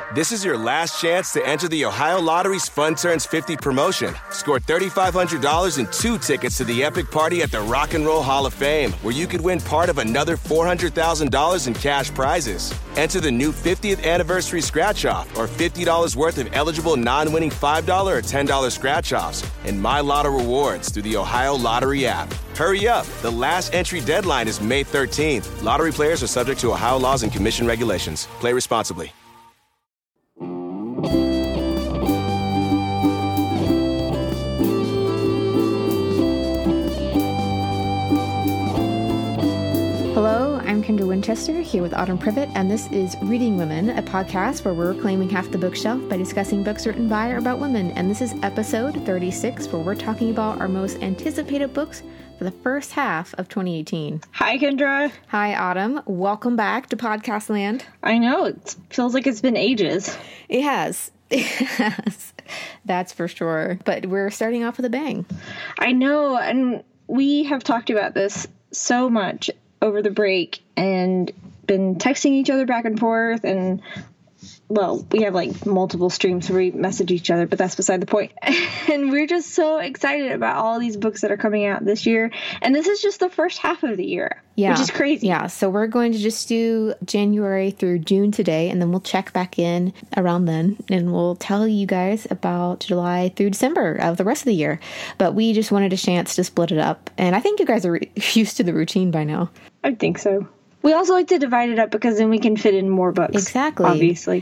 This is your last chance to enter the Ohio Lottery's Fun Turns 50 promotion. Score $3,500 and 2 tickets to the epic party at the Rock and Roll Hall of Fame, where you could win part of another $400,000 in cash prizes. Enter the new 50th anniversary scratch-off or $50 worth of eligible non-winning $5 or $10 scratch-offs and My Lotto rewards through the Ohio Lottery app. Hurry up. The last entry deadline is May 13th. Lottery players are subject to Ohio laws and commission regulations. Play responsibly. Hello, I'm Kendra Winchester here with Autumn Privet, and this is Reading Women, a podcast where we're claiming half the bookshelf by discussing books written by or about women. And this is episode 36, where we're talking about our most anticipated books for the first half of 2018. Hi, Kendra. Hi, Autumn. Welcome back to Podcast Land. I know. It feels like it's been ages. It has. It has. That's for sure. But we're starting off with a bang. I know. And we have talked about this so much over the break and been texting each other back and forth, and well, we have like multiple streams where we message each other, but that's beside the point. And we're just so excited about all these books that are coming out this year, and this is just the first half of the year, which is crazy. Yeah, so we're going to just do January through June today, and then we'll check back in around then, and we'll tell you guys about July through December of the rest of the year. But we just wanted a chance to split it up, and I think you guys are used to the routine by now. I think so. We also like to divide it up because then we can fit in more books. Exactly. Obviously.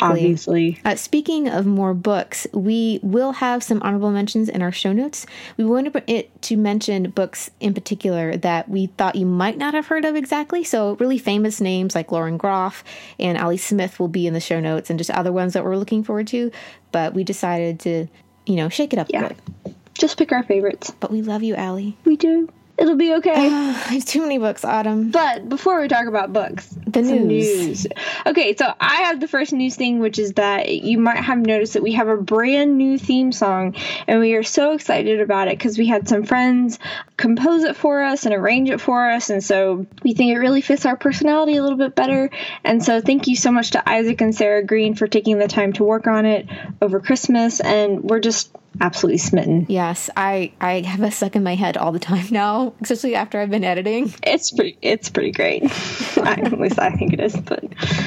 Speaking of more books, we will have some honorable mentions in our show notes. We wanted to mention books in particular that we thought you might not have heard of exactly. So really famous names like Lauren Groff and Ali Smith will be in the show notes, and just other ones that we're looking forward to. But we decided to, shake it up a bit. Just pick our favorites. But we love you, Ali. We do. It'll be okay. There's too many books, Autumn. But before we talk about books, the news. Okay, so I have the first news thing, which is that you might have noticed that we have a brand new theme song, and we are so excited about it because we had some friends compose it for us and arrange it for us, and so we think it really fits our personality a little bit better. And so thank you so much to Isaac and Sarah Green for taking the time to work on it over Christmas, and we're just absolutely smitten. Yes, I have a suck in my head all the time now, especially after I've been editing. It's pretty great. At least I think it is. But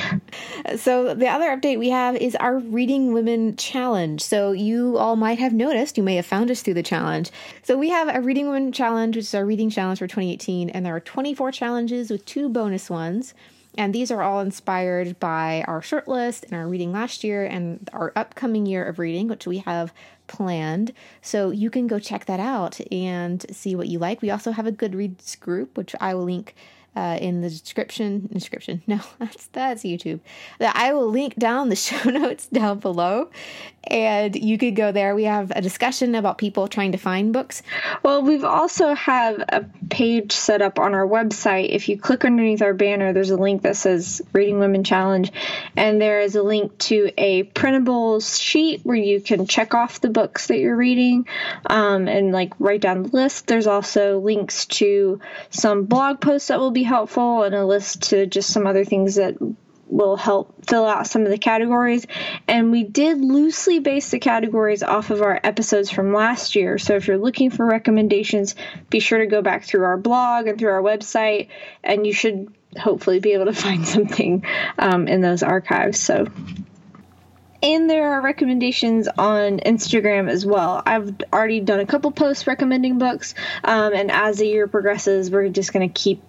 so the other update we have is our Reading Women Challenge. So you all might have noticed, you may have found us through the challenge. So we have a Reading Women Challenge, which is our reading challenge for 2018, and there are 24 challenges with 2 bonus ones. And these are all inspired by our short list and our reading last year and our upcoming year of reading, which we have planned. So you can go check that out and see what you like. We also have a Goodreads group, which I will link in the description. No, that's YouTube. That I will link down the show notes down below, and you could go there. We have a discussion about people trying to find books. Well, we've also have a page set up on our website. If you click underneath our banner, there's a link that says Reading Women Challenge, and there is a link to a printable sheet where you can check off the books that you're reading and like write down the list. There's also links to some blog posts that will be helpful, and a list to just some other things that will help fill out some of the categories. And we did loosely base the categories off of our episodes from last year. So if you're looking for recommendations, be sure to go back through our blog and through our website, and you should hopefully be able to find something in those archives. And there are recommendations on Instagram as well. I've already done a couple posts recommending books, and as the year progresses, we're just going to keep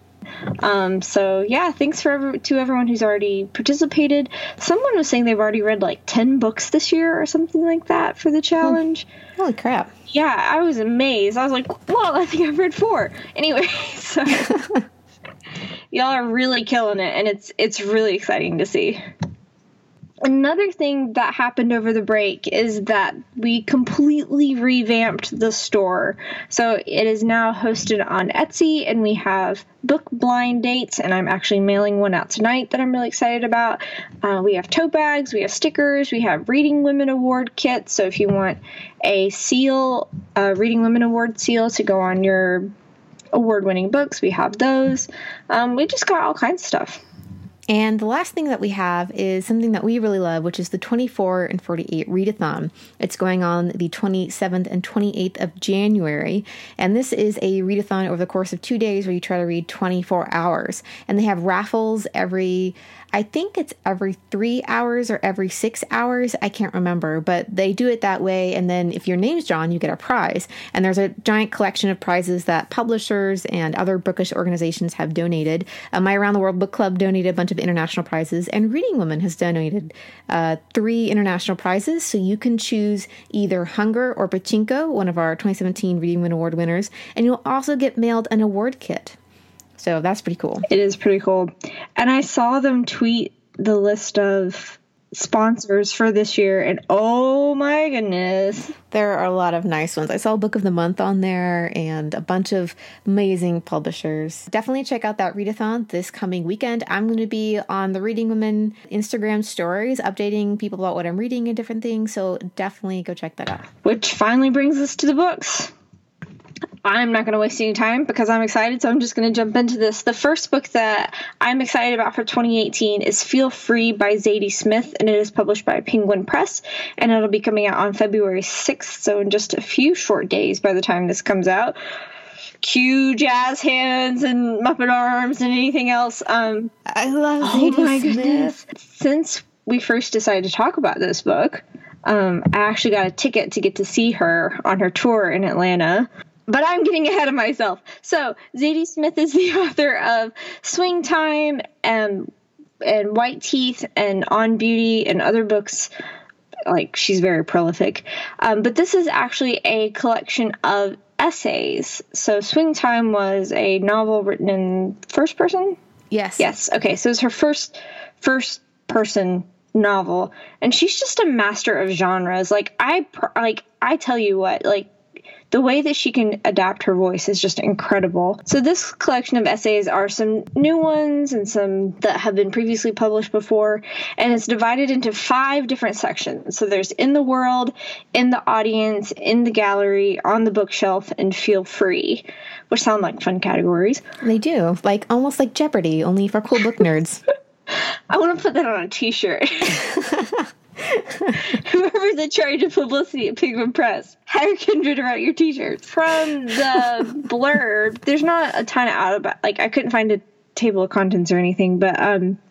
so yeah, thanks to everyone who's already participated. Someone was saying they've already read like 10 books this year or something like that for the challenge. Holy crap. Yeah, I was amazed. I was like, well, I think I've read 4. Anyway, so y'all are really killing it, and it's really exciting to see. Another thing that happened over the break is that we completely revamped the store. So it is now hosted on Etsy, and we have book blind dates, and I'm actually mailing one out tonight that I'm really excited about. We have tote bags, we have stickers, we have Reading Women Award kits. So if you want a seal, Reading Women Award seal to go on your award-winning books, we have those. We just got all kinds of stuff. And the last thing that we have is something that we really love, which is the 24 and 48 readathon. It's going on the 27th and 28th of January. And this is a readathon over the course of 2 days where you try to read 24 hours. And they have raffles I think it's every 3 hours or every 6 hours. I can't remember, but they do it that way. And then if your name's drawn, you get a prize. And there's a giant collection of prizes that publishers and other bookish organizations have donated. My Around the World Book Club donated a bunch of international prizes, and Reading Women has donated 3 international prizes. So you can choose either Hunger or Pachinko, one of our 2017 Reading Women Award winners, and you'll also get mailed an award kit. So that's pretty cool. It is pretty cool. And I saw them tweet the list of sponsors for this year, and oh my goodness. There are a lot of nice ones. I saw Book of the Month on there and a bunch of amazing publishers. Definitely check out that readathon this coming weekend. I'm going to be on the Reading Women Instagram stories, updating people about what I'm reading and different things. So definitely go check that out. Which finally brings us to the books. I'm not going to waste any time because I'm excited, so I'm just going to jump into this. The first book that I'm excited about for 2018 is Feel Free by Zadie Smith, and it is published by Penguin Press, and it'll be coming out on February 6th, so in just a few short days by the time this comes out. Cue jazz hands and Muppet arms and anything else. I love Zadie Smith. Since we first decided to talk about this book, I actually got a ticket to get to see her on her tour in Atlanta. But I'm getting ahead of myself. So Zadie Smith is the author of Swing Time and White Teeth and On Beauty and other books. Like, she's very prolific. But this is actually a collection of essays. So Swing Time was a novel written in first person? Yes. Yes. Okay. So it's her first person novel, and she's just a master of genres. I tell you what, the way that she can adapt her voice is just incredible. So this collection of essays are some new ones and some that have been previously published before, and it's divided into 5 different sections. So there's In the World, In the Audience, In the Gallery, On the Bookshelf, and Feel Free, which sound like fun categories. They do. Almost like Jeopardy, only for cool book nerds. I want to put that on a t-shirt. Whoever's in charge of publicity at Penguin Press, hire Kindred to write your t-shirts. From the blurb, there's not a ton out about, I couldn't find a table of contents or anything, but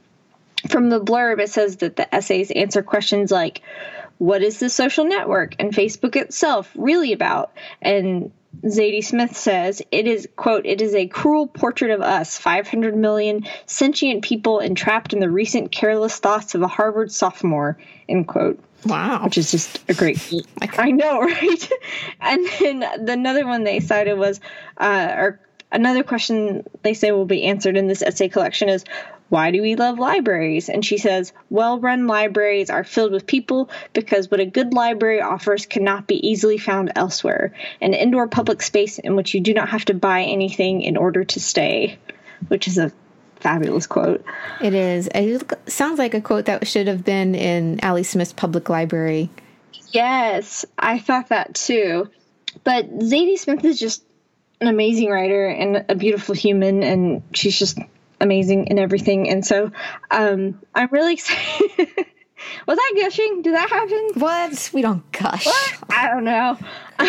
from the blurb, it says that the essays answer questions like, what is the social network and Facebook itself really about? And Zadie Smith says, it is, quote, it is a cruel portrait of us, 500 million sentient people entrapped in the recent careless thoughts of a Harvard sophomore, end quote. Wow. Which is just a great, I know, right? And then another one they cited was, or another question they say will be answered in this essay collection is, why do we love libraries? And she says, well-run libraries are filled with people because what a good library offers cannot be easily found elsewhere. An indoor public space in which you do not have to buy anything in order to stay, which is a fabulous quote. It is. It sounds like a quote that should have been in Allie Smith's public library. Yes, I thought that too. But Zadie Smith is just an amazing writer and a beautiful human, and she's just amazing in everything. And so I'm really excited. Was I gushing? Did that happen? What? We don't gush. What? I don't know.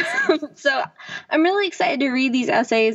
So I'm really excited to read these essays.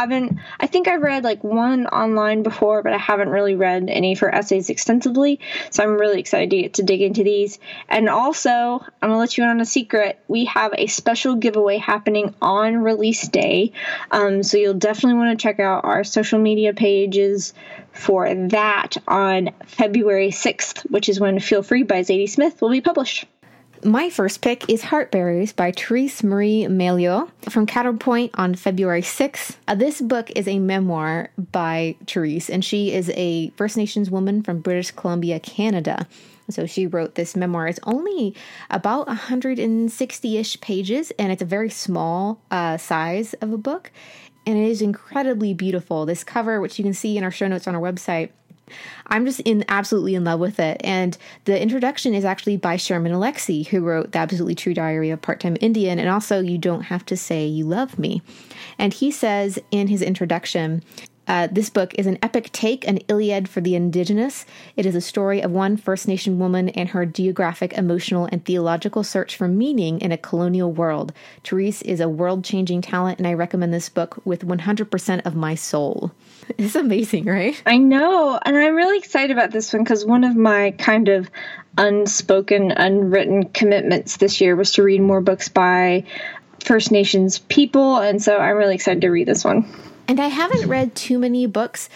I think I've read one online before, but I haven't really read any of her essays extensively. So I'm really excited to dig into these. And also, I'm going to let you in on a secret. We have a special giveaway happening on release day. So you'll definitely want to check out our social media pages for that on February 6th, which is when Feel Free by Zadie Smith will be published. My first pick is Heartberries by Therese Marie Melio from Counterpoint on February 6th. This book is a memoir by Therese, and she is a First Nations woman from British Columbia, Canada. So she wrote this memoir. It's only about 160-ish pages, and it's a very small size of a book. And it is incredibly beautiful. This cover, which you can see in our show notes on our website, I'm just absolutely in love with it. And the introduction is actually by Sherman Alexie, who wrote The Absolutely True Diary of a Part-Time Indian, and also You Don't Have to Say You Love Me. And he says in his introduction, This book is an epic take, an Iliad for the indigenous. It is a story of one First Nation woman and her geographic, emotional, and theological search for meaning in a colonial world. Therese is a world-changing talent, and I recommend this book with 100% of my soul. It's amazing, right? I know, and I'm really excited about this one because one of my kind of unspoken, unwritten commitments this year was to read more books by First Nations people, and so I'm really excited to read this one. And I haven't read too many books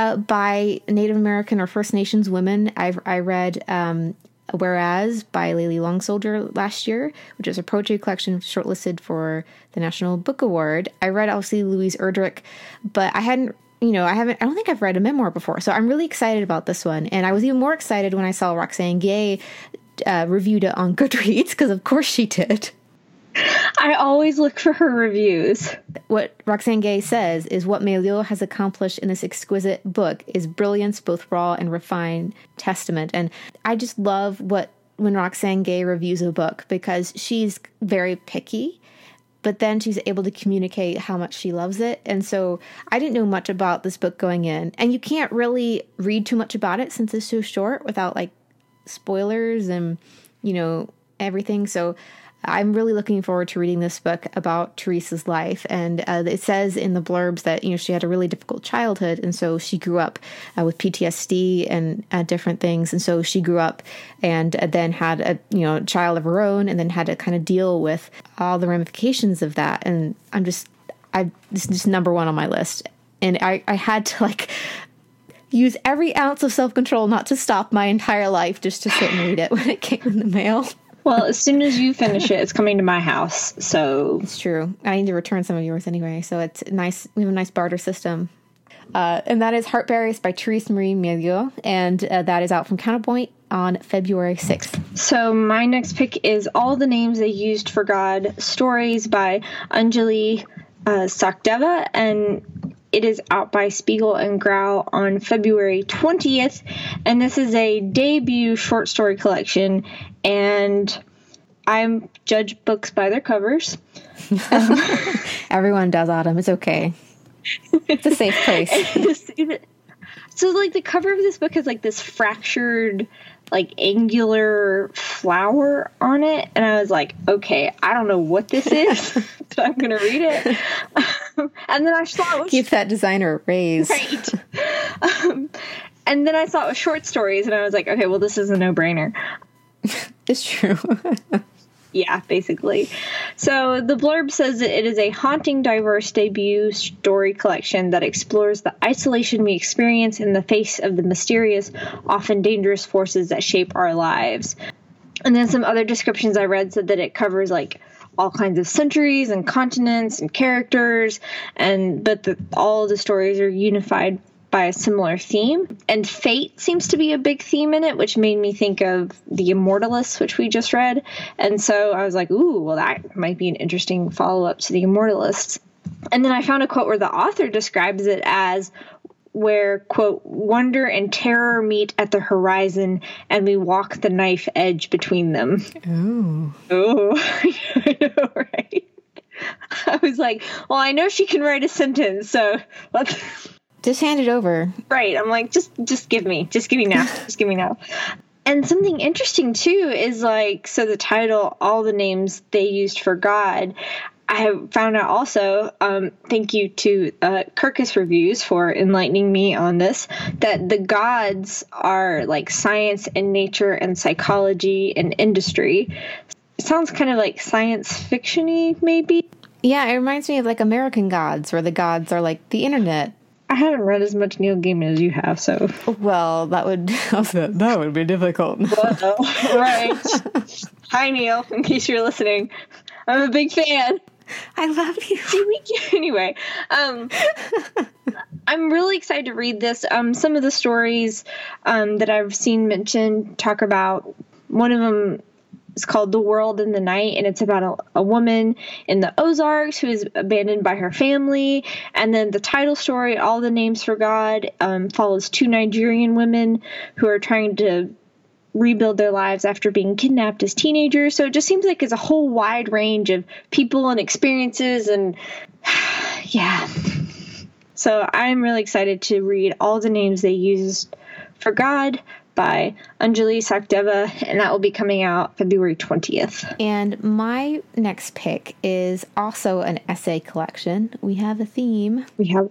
by Native American or First Nations women. I read Whereas by Layli Long Soldier last year, which is a poetry collection shortlisted for the National Book Award. I read obviously Louise Erdrich, but I don't think I've read a memoir before. So I'm really excited about this one. And I was even more excited when I saw Roxane Gay reviewed it on Goodreads, because of course she did. I always look for her reviews. What Roxane Gay says is what Méliès has accomplished in this exquisite book is brilliance, both raw and refined testament. And I just love when Roxane Gay reviews a book, because she's very picky, but then she's able to communicate how much she loves it. And so I didn't know much about this book going in. And you can't really read too much about it since it's so short without like spoilers and, everything. So I'm really looking forward to reading this book about Therese's life. And it says in the blurbs that, she had a really difficult childhood. And so she grew up with PTSD and different things. And so she grew up and then had a child of her own, and then had to kind of deal with all the ramifications of that. And this is just number one on my list. And I had to use every ounce of self-control not to stop my entire life just to sit and read it when it came in the mail. Well, as soon as you finish it, it's coming to my house, so... It's true. I need to return some of yours anyway, so it's nice. We have a nice barter system. And that is Heartberries by Therese Marie Méliès, and that is out from Counterpoint on February 6th. So my next pick is All the Names They Used for God, Stories by Anjali Sachdeva, and it is out by Spiegel and Grau on February 20th, and this is a debut short story collection, and I judge books by their covers. Everyone does, Autumn. It's okay. It's a safe place. So, the cover of this book has, this fractured, angular flower on it, and I was like, okay, I don't know what this is, but I'm going to read it. And then I saw it was... Keep that designer raised. Right. And then I saw it was short stories, and I was like, okay, well, this is a no-brainer. It's true. Yeah, basically. So the blurb says that it is a haunting, diverse debut story collection that explores the isolation we experience in the face of the mysterious, often dangerous forces that shape our lives. And then some other descriptions I read said that it covers all kinds of centuries and continents and characters, but all of the stories are unified by a similar theme. And fate seems to be a big theme in it, which made me think of The Immortalists, which we just read. And so I was like, ooh, well, that might be an interesting follow-up to The Immortalists. And then I found a quote where the author describes it as where, quote, wonder and terror meet at the horizon and we walk the knife edge between them. Ooh. Oh, I know, right? I was like, well, I know she can write a sentence, so let's... Just hand it over. Right. I'm like, just give me now. Just give me now. And something interesting, too, is so the title, All the Names They Used for God, I have found out also, thank you to Kirkus Reviews for enlightening me on this, that the gods are science and nature and psychology and industry. It sounds kind of like science fiction-y, maybe. Yeah, it reminds me of American Gods, where the gods are the internet. I haven't read as much Neil Gaiman as you have, so... Well, that would be difficult. Well, right. Hi, Neil, in case you're listening. I'm a big fan. I love you. Anyway, I'm really excited to read this. Some of the stories that I've seen mentioned talk about, one of them is called The World in the Night, and it's about a woman in the Ozarks who is abandoned by her family. And then the title story, All the Names for God, follows two Nigerian women who are trying to rebuild their lives after being kidnapped as teenagers. So it just seems like it's a whole wide range of people and experiences, and yeah. So I'm really excited to read all the names they used for God by Anjali Sachdeva, and that will be coming out February 20th. And my next pick is also an essay collection. We have a theme.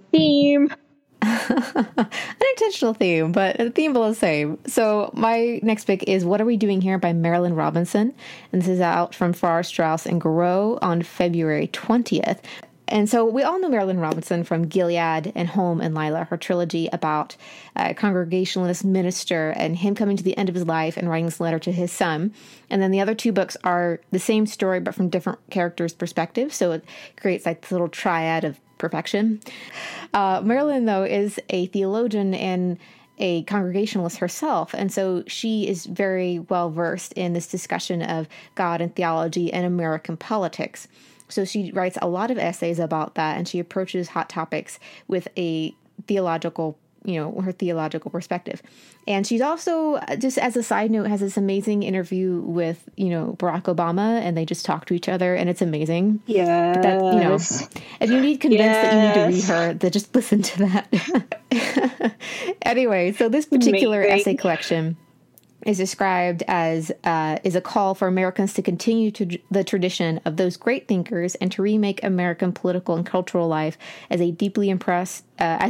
Unintentional theme, but the theme will the same. So my next pick is What Are We Doing Here by Marilynne Robinson. And this is out from Farrar, Straus and Giroux on February 20th. And so we all know Marilynne Robinson from Gilead and Home and Lila, her trilogy about a Congregationalist minister and him coming to the end of his life and writing this letter to his son. And then the other two books are the same story, but from different characters' perspectives. So it creates like this little triad of perfection. Marilynne, though, is a theologian and a Congregationalist herself. And so she is very well versed in this discussion of God and theology and American politics. So she writes a lot of essays about that, and she approaches hot topics with a theological, her theological perspective. And she's also, just as a side note, has this amazing interview with, Barack Obama, and they just talk to each other, and it's amazing. Yeah. If you need convinced that you need to read her, then just listen to that. Anyway, so this particular essay collection is described as is a call for Americans to continue the tradition of those great thinkers and to remake American political and cultural life as deeply impressed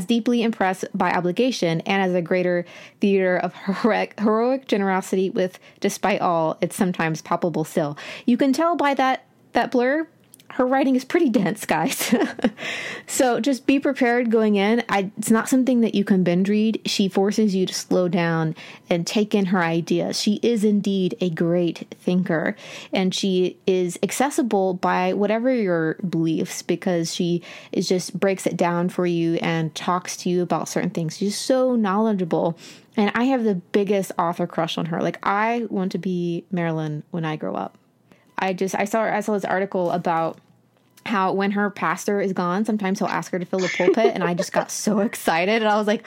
by obligation and as a greater theater of heroic generosity with, despite all, it's sometimes palpable still. You can tell by that blurb, her writing is pretty dense, guys. So just be prepared going in. It's not something that you can binge read. She forces you to slow down and take in her ideas. She is indeed a great thinker, and she is accessible by whatever your beliefs, because she breaks it down for you and talks to you about certain things. She's so knowledgeable. And I have the biggest author crush on her. Like, I want to be Marilynne when I grow up. I saw this article about how when her pastor is gone, sometimes he'll ask her to fill the pulpit, and I just got so excited, and I was like,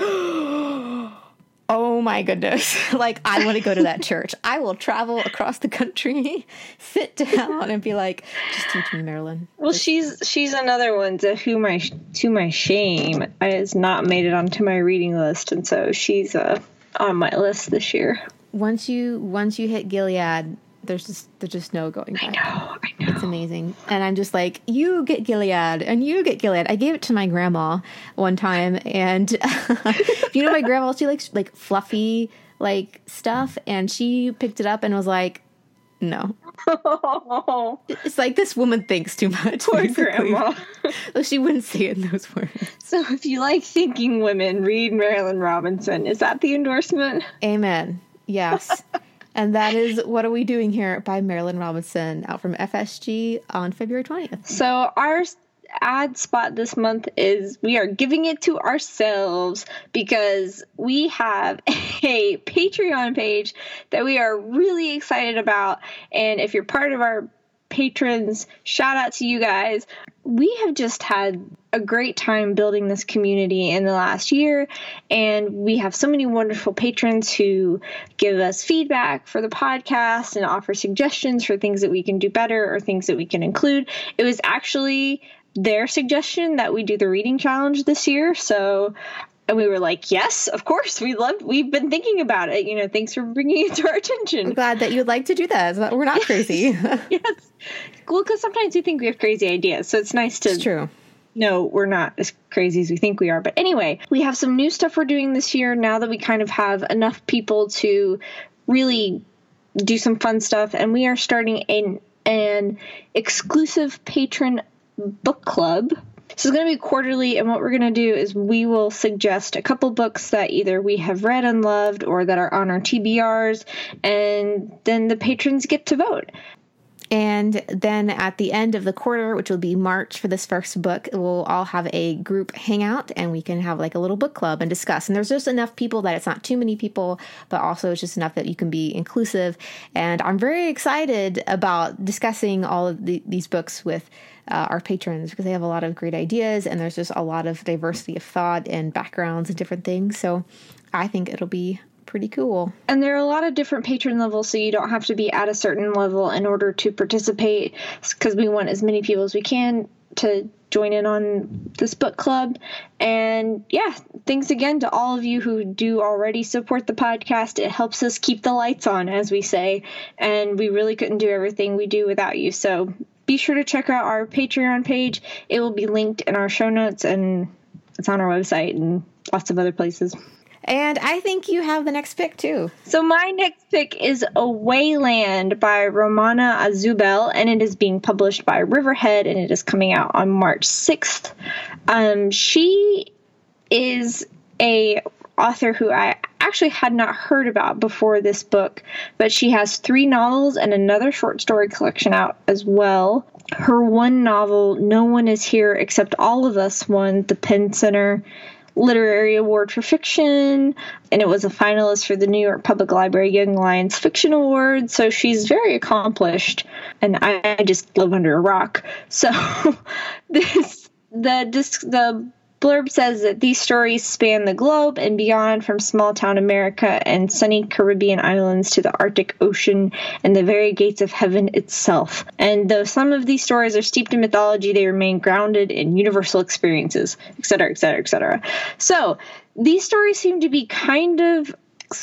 oh my goodness, like, I want to go to that church. I will travel across the country, sit down, and be like, just teach me, Marilynne. Well, she's another one to my shame has not made it onto my reading list, and so she's on my list this year. Once you hit Gilead, there's just no going back. I know. It's amazing. And I'm just like, you get Gilead and you get Gilead. I gave it to my grandma one time, and my grandma, she likes like fluffy like stuff, and she picked it up and was like, no. It's like, this woman thinks too much. Poor grandma. Well, she wouldn't say it in those words. So if you like thinking women, read Marilynne Robinson. Is that the endorsement? Amen. Yes. And that is What Are We Doing Here by Marilynne Robinson, out from FSG on February 20th. So our ad spot this month is we are giving it to ourselves, because we have a Patreon page that we are really excited about. And if you're part of our patrons, shout out to you guys. We have just had a great time building this community in the last year, and we have so many wonderful patrons who give us feedback for the podcast and offer suggestions for things that we can do better or things that we can include. It was actually their suggestion that we do the reading challenge this year, and we were like, yes, of course, we've been thinking about it. Thanks for bringing it to our attention. I'm glad that you'd like to do that. We're not crazy. Yes. Well, because sometimes we think we have crazy ideas, so it's nice to... It's true. No, we're not as crazy as we think we are. But anyway, we have some new stuff we're doing this year now that we kind of have enough people to really do some fun stuff. And we are starting an exclusive patron book club. This is going to be quarterly, and what we're going to do is we will suggest a couple books that either we have read and loved or that are on our TBRs, and then the patrons get to vote. And then at the end of the quarter, which will be March for this first book, we'll all have a group hangout, and we can have like a little book club and discuss. And there's just enough people that it's not too many people, but also it's just enough that you can be inclusive. And I'm very excited about discussing all of these books with our patrons, because they have a lot of great ideas, and there's just a lot of diversity of thought and backgrounds and different things. So I think it'll be pretty cool. And there are a lot of different patron levels, so you don't have to be at a certain level in order to participate, because we want as many people as we can to join in on this book club. And yeah, thanks again to all of you who do already support the podcast. It helps us keep the lights on, as we say, and we really couldn't do everything we do without you. So be sure to check out our Patreon page. It will be linked in our show notes, and it's on our website and lots of other places. And I think you have the next pick, too. So my next pick is Awayland by Romana Azubel, and it is being published by Riverhead, and it is coming out on March 6th. She is a author who I actually had not heard about before this book, but she has 3 novels and another short story collection out as well. Her one novel, No One Is Here Except All of Us, won the Penn Center Literary Award for Fiction, and it was a finalist for the New York Public Library Young Lions Fiction Award. So she's very accomplished, and I just live under a rock. So the blurb says that these stories span the globe and beyond, from small-town America and sunny Caribbean islands to the Arctic Ocean and the very gates of heaven itself. And though some of these stories are steeped in mythology, they remain grounded in universal experiences, etc., etc., etc. So these stories seem to be kind of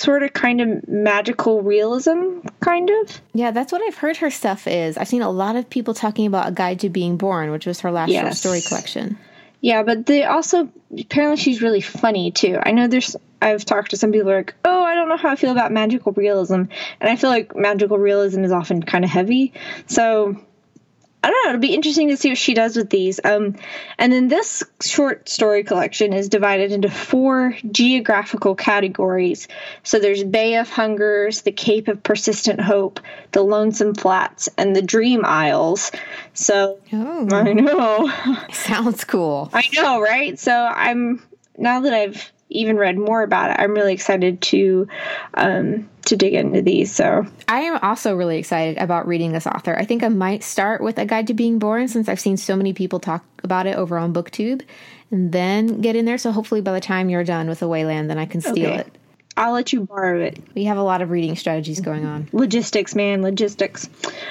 magical realism, kind of. Yeah, that's what I've heard her stuff is. I've seen a lot of people talking about A Guide to Being Born, which was her last short story collection. Yeah, but they also, apparently she's really funny, too. I know I've talked to some people who are like, oh, I don't know how I feel about magical realism. And I feel like magical realism is often kind of heavy. So, I don't know, it'll be interesting to see what she does with these. And then this short story collection is divided into 4 geographical categories. So there's Bay of Hungers, the Cape of Persistent Hope, the Lonesome Flats, and the Dream Isles. So, I know. Sounds cool. I know, right? So now that I've even read more about it, I'm really excited to dig into these. So I am also really excited about reading this author. I think I might start with A Guide to Being Born, since I've seen so many people talk about it over on BookTube, and then get in there. So hopefully by the time you're done with Awayland, then I can steal it. I'll let you borrow it. We have a lot of reading strategies going on. Logistics, man. Logistics.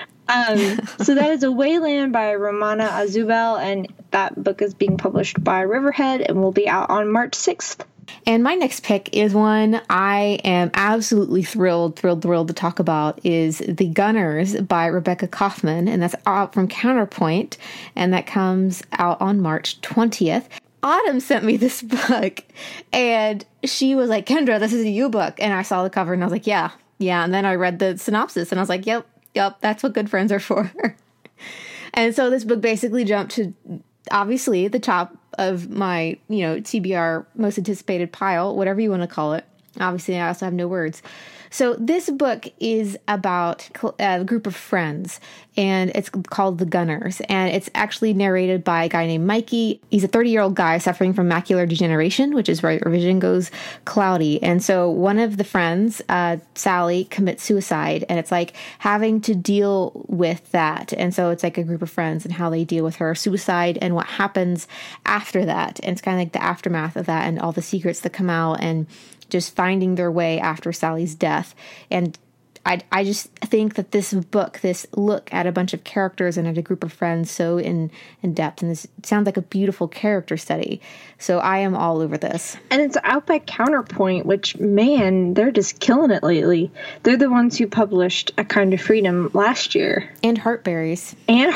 So that is Awayland by Romana Azubel, and that book is being published by Riverhead and will be out on March 6th. And my next pick is one I am absolutely thrilled to talk about, is The Gunners by Rebecca Kaufman, and that's out from Counterpoint, and that comes out on March 20th. Autumn sent me this book, and she was like, Kendra, this is a you book. And I saw the cover, and I was like, yeah. And then I read the synopsis, and I was like, yep, that's what good friends are for. And so this book basically jumped to, obviously, the top of my, TBR most anticipated pile, whatever you want to call it. Obviously, I also have no words. So this book is about a group of friends, and it's called The Gunners, and it's actually narrated by a guy named Mikey. He's a 30-year-old guy suffering from macular degeneration, which is where your vision goes cloudy. And so one of the friends, Sally, commits suicide, and it's like having to deal with that. And so it's like a group of friends and how they deal with her suicide and what happens after that. And it's kind of like the aftermath of that and all the secrets that come out and just finding their way after Sally's death. And I just think that this book, this look at a bunch of characters and at a group of friends so in depth, and this sounds like a beautiful character study. So I am all over this. And it's out by Counterpoint, which, man, they're just killing it lately. They're the ones who published A Kind of Freedom last year. And Heartberries.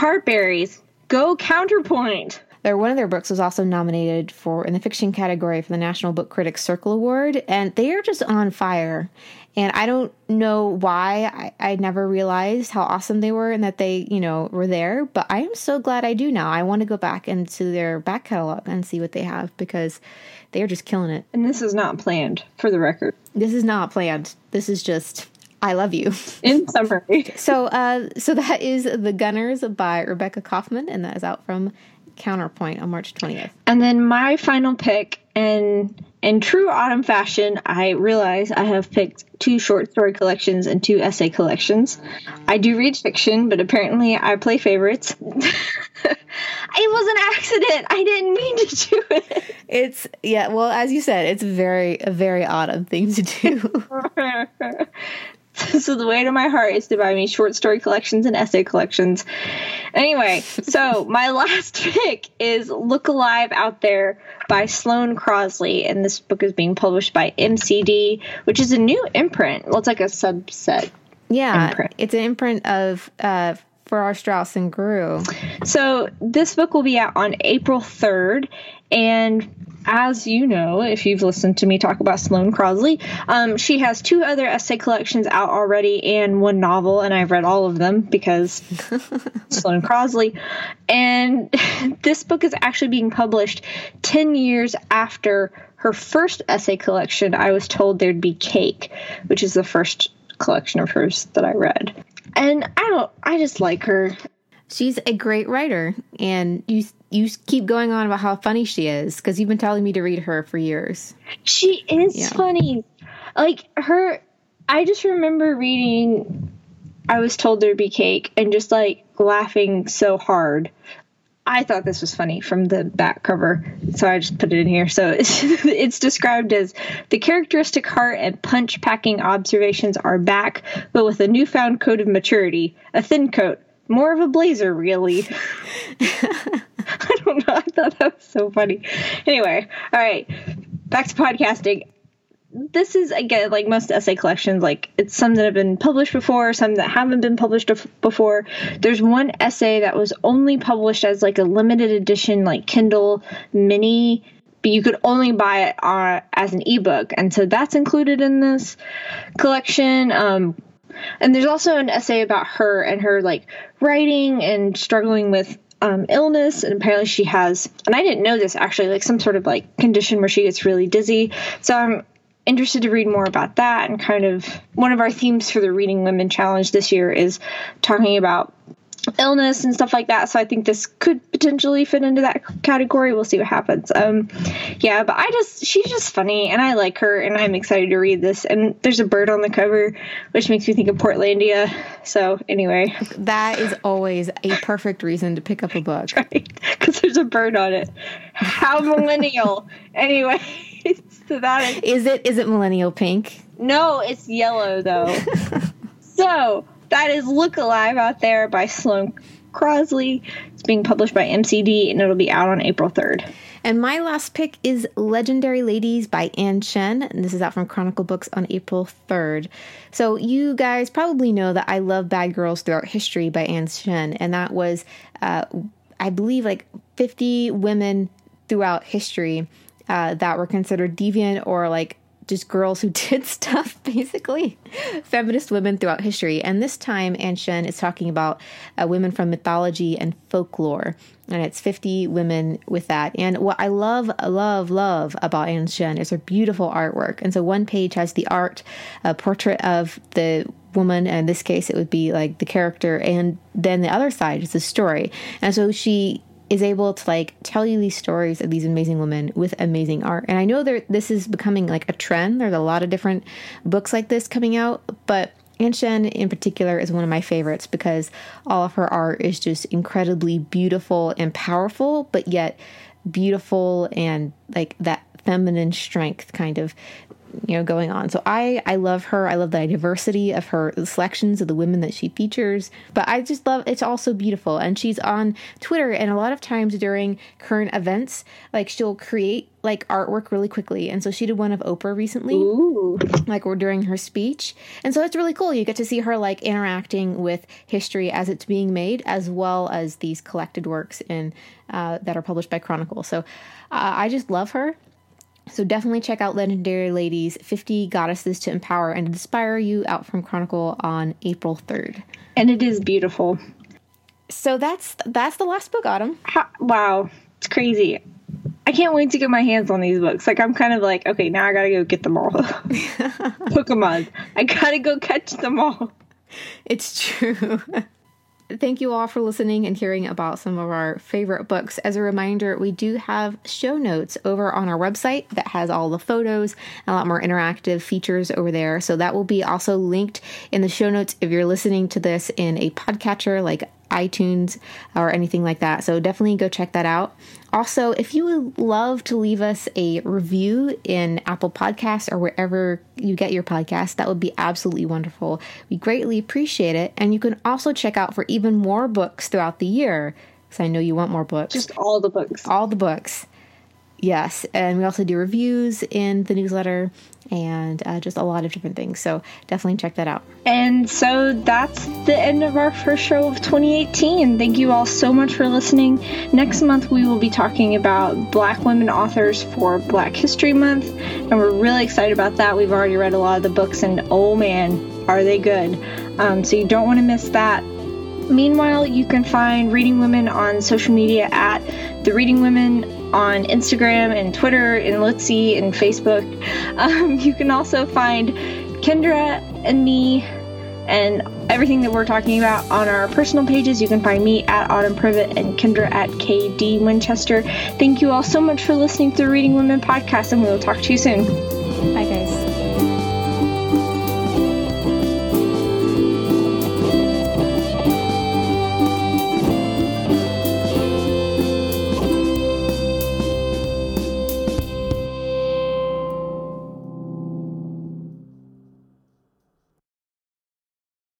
Go Counterpoint. One of their books was also nominated in the fiction category for the National Book Critics Circle Award, and they are just on fire. And I don't know why I never realized how awesome they were and that they, were there, but I am so glad I do now. I want to go back into their back catalog and see what they have, because they are just killing it. And this is not planned, for the record. This is not planned. This is just, I love you. In summary. So that is The Gunners by Rebecca Kaufman, and that is out from Counterpoint on March 20th. And then my final pick, and in true Autumn fashion, I realize I have picked 2 short story collections and 2 essay collections. I do read fiction, but apparently I play favorites. It was an accident. I didn't mean to do it. Well, as you said, it's a very Autumn thing to do. So the way to my heart is to buy me short story collections and essay collections. Anyway, so my last pick is Look Alive Out There by Sloane Crosley. And this book is being published by MCD, which is a new imprint. Well, it's like a subset. Yeah, imprint. It's an imprint of Farrar, Straus and Giroux. So this book will be out on April 3rd. And as you know, if you've listened to me talk about Sloane Crosley, she has 2 other essay collections out already and 1 novel, and I've read all of them because Sloane Crosley. And this book is actually being published 10 years after her first essay collection, I Was Told There'd Be Cake, which is the first collection of hers that I read. And I just like her. She's a great writer, and you keep going on about how funny she is because you've been telling me to read her for years. She is funny. Like her, I just remember reading I Was Told There'd Be Cake and just like laughing so hard. I thought this was funny from the back cover, so I just put it in here. So it's described as the characteristic heart and punch-packing observations are back, but with a newfound coat of maturity, a thin coat, more of a blazer, really. I don't know. I thought that was so funny. Anyway, all right, back to podcasting. This is, again, like most essay collections, like it's some that have been published before, some that haven't been published before. There's one essay that was only published as like a limited edition, like Kindle mini, but you could only buy it as an ebook. And so that's included in this collection. And there's also an essay about her and her like writing and struggling with illness, and apparently she has, and I didn't know this actually, like some sort of like condition where she gets really dizzy. So I'm interested to read more about that, and kind of one of our themes for the Reading Women Challenge this year is talking about illness and stuff like that, so I think this could potentially fit into that category. We'll see what happens. Yeah, but she's just funny, and I like her, and I'm excited to read this. And there's a bird on the cover, which makes me think of Portlandia. So anyway, that is always a perfect reason to pick up a book, right? Because there's a bird on it. How millennial. Anyway, so that is it millennial pink? No, it's yellow though. So that is Look Alive Out There by Sloane Crosley. It's being published by MCD, and it'll be out on April 3rd. And my last pick is Legendary Ladies by Ann Shen, and this is out from Chronicle Books on April 3rd. So you guys probably know that I love Bad Girls Throughout History by Ann Shen, and that was, I believe, like 50 women throughout history that were considered deviant or like just girls who did stuff, basically. Feminist women throughout history. And this time, Ann Shen is talking about women from mythology and folklore. And it's 50 women with that. And what I love about Ann Shen is her beautiful artwork. And so one page has the art, a portrait of the woman. And in this case, it would be like the character. And then the other side is the story. And so she is able to like tell you these stories of these amazing women with amazing art. And I know this is becoming like a trend. There's a lot of different books like this coming out, but Ann Shen in particular is one of my favorites because all of her art is just incredibly beautiful and powerful, but yet beautiful and like that feminine strength kind of, going on. So I love her. I love the diversity of her selections of the women that she features, but I just love, it's also beautiful. And she's on Twitter, and a lot of times during current events, like she'll create like artwork really quickly. And so she did one of Oprah recently, like or during her speech. And so it's really cool. You get to see her like interacting with history as it's being made, as well as these collected works that are published by Chronicle. So I just love her. So definitely check out Legendary Ladies, 50 Goddesses to Empower and Inspire You, out from Chronicle on April 3rd. And it is beautiful. So that's the last book, Autumn. Wow. It's crazy. I can't wait to get my hands on these books. Like, I'm kind of like, okay, now I gotta go get them all. Pokemon. I gotta go catch them all. It's true. Thank you all for listening and hearing about some of our favorite books. As a reminder, we do have show notes over on our website that has all the photos and a lot more interactive features over there. So that will be also linked in the show notes if you're listening to this in a podcatcher like iTunes or anything like that. So definitely go check that out. Also, if you would love to leave us a review in Apple Podcasts or wherever you get your podcasts, that would be absolutely wonderful. We greatly appreciate it. And you can also check out for even more books throughout the year, because I know you want more books. Just all the books. All the books. Yes. And we also do reviews in the newsletter and just a lot of different things. So definitely check that out. And so that's the end of our first show of 2018. Thank you all so much for listening. Next month, we will be talking about Black women authors for Black History Month. And we're really excited about that. We've already read a lot of the books, and oh man, are they good. So you don't want to miss that. Meanwhile, you can find Reading Women on social media at The Reading Women on Instagram and Twitter and Litsy and Facebook. You can also find Kendra and me and everything that we're talking about on our personal pages. You can find me at Autumn Privet and Kendra at KD Winchester. Thank you all so much for listening to the Reading Women podcast, and we will talk to you soon.